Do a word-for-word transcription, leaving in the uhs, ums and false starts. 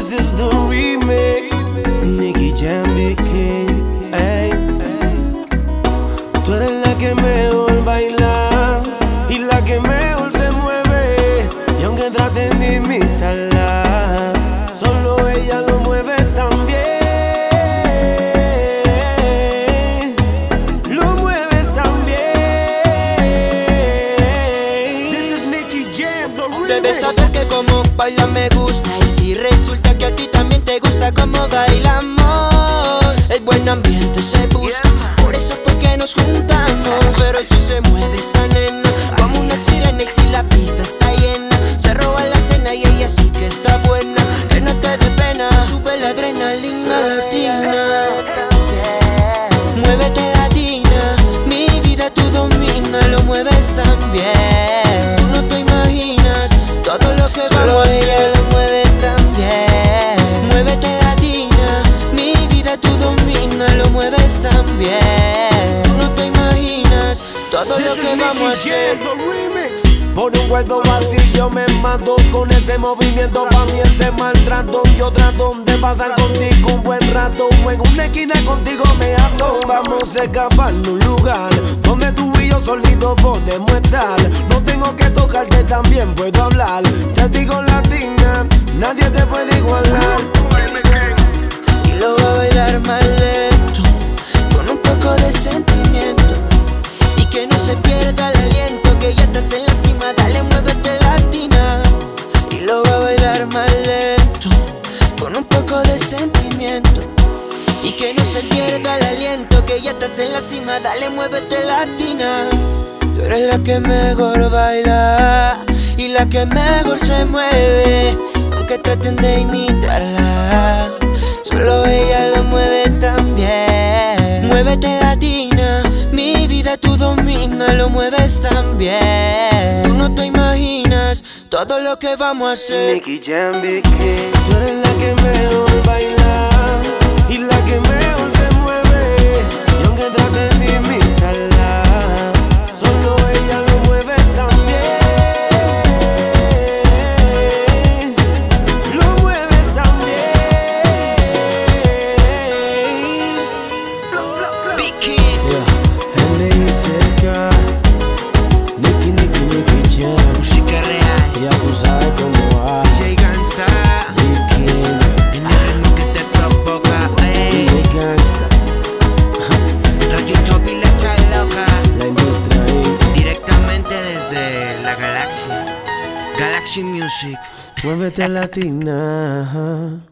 This is the remix. Nicky Jam, Big King. Ey, ey. Tú eres la que mejor baila y la que mejor se mueve. Y aunque traten de imitarla, solo ella lo mueve tan bien. Lo mueves tan bien. This is Nicky Jam, the remix. Debes saber que como baila me gusta. Y si resulta que a ti también te gusta como bailamos, el buen ambiente se busca, por eso fue que nos juntamos. Pero si se mueve esa nena como una sirena, y si la pista está llena, se roba la cena y ella sí que está buena. Que no te dé pena, sube la adrenalina latina. Muévete latina, mi vida tú domina, lo mueves tan bien. Tú no te imaginas todo lo que Solo vamos a ella hacer. Lo mueve tan bien. Muévete latina, mi vida tú domina, lo mueves tan bien. Tú no te imaginas todo lo This que is vamos a Nicky hacer. Jam, the remix. Por un cuerpo vacío yo me mato con ese movimiento, pa' mí ese maltrato. Yo trato de pasar contigo un buen rato, en una esquina contigo me ato. Vamos a escapar de un lugar donde tú y yo solitos podemos estar. No tengo que tocarte, también puedo hablar. Te digo latina, nadie te puede igualar. Y lo va a bailar más lento, con un poco de sentimiento. Y que no se pierda el aliento, que ya estás en la cima, dale, muévete latina. Y lo va a bailar más lento, con un poco de sentimiento. Y que no se pierda el aliento, que ya estás en la cima, dale, muévete latina. Tú eres la que mejor baila y la que mejor se mueve, aunque traten de imitarla, solo ella lo mueve tan bien. Muévete latina, mi vida tú domina, lo mueves tan bien. Tú no te imaginas todo lo que vamos a hacer. Nicky Jam, Big King. Tú eres la que mejor baila y la que mejor se mueve. Y aunque traten de imitarla, solo ella lo mueve tan bien. Lo mueves tan bien. Big King. Yeah. N I C K, Nicky, Nicky, Nicky Jam. Música real. Ya tú sabes cómo va. J Gangsta. Big King, El ritmo que te provoca, ey. D J Gangsta, Radio Top y letra loca. la industria ahí. Directamente desde la galaxia. Galaxy Music. Muévete latina.